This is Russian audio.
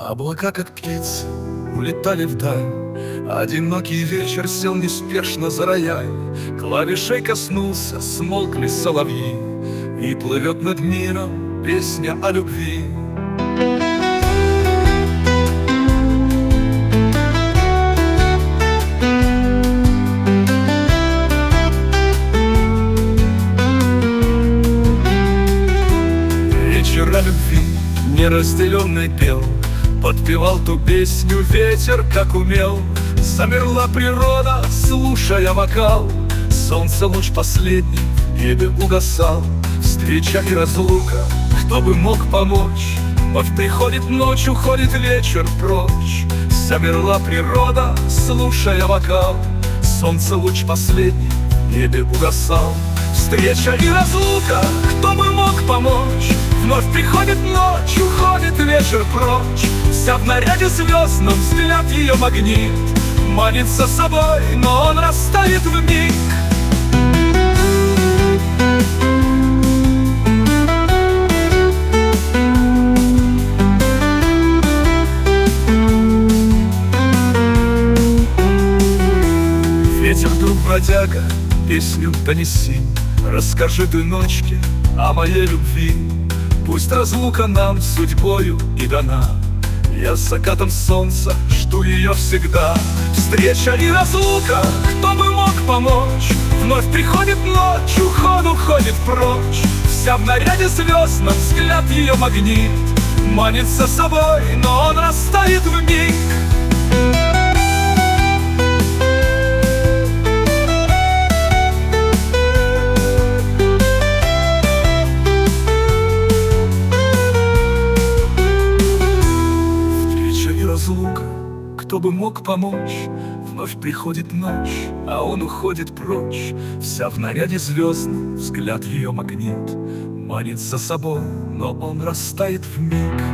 Облака, как птицы, улетали вдаль. Одинокий вечер сел неспешно за рояль. Клавишей коснулся, смолкли соловьи, и плывет над миром песня о любви. Вечер о любви неразделенный пел, подпевал ту песню ветер, как умел. Замерла природа, слушая вокал. Солнце луч последний в небе угасал. Встреча и разлука, кто бы мог помочь? Вновь приходит ночь, уходит вечер прочь. Замерла природа, слушая вокал. Солнце луч последний в небе угасал. Встреча и разлука, кто бы мог помочь? Вновь приходит ночь, уходит вечер прочь. Вся в наряде звездном, взгляд ее магнит. Манит за собой, но он растает вмиг. Ветер, друг бродяга, песню донеси. Расскажи ты ночке о моей любви. Пусть разлука нам судьбою и дана. Я с закатом солнца жду ее всегда. Встреча и разлука, кто бы мог помочь? Вновь приходит ночь, уходит прочь. Вся в наряде звездном, взгляд ее магнит. Манит за собой, но он растает вмиг. Разлука, кто бы мог помочь? Вновь приходит ночь, а он уходит прочь. Вся в наряде звездном, взгляд ее магнит. Манит за собой, но он растает вмиг.